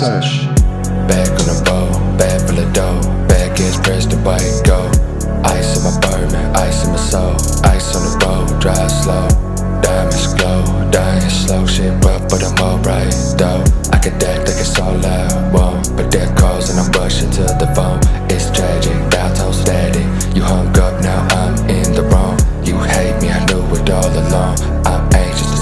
Sesh. Back on the boat, bag full of dough. Back is pressed to bite, go. Ice in my Birdman, ice in my soul. Ice on the boat, drive slow. Diamonds glow, dying slow. Shit rough, but I'm alright, though. I could act like it's all loud, whoa. But that calls and I'm rushing to the phone. It's tragic, dial tone static. You hung up, now I'm in the wrong. You hate me, I knew it all along.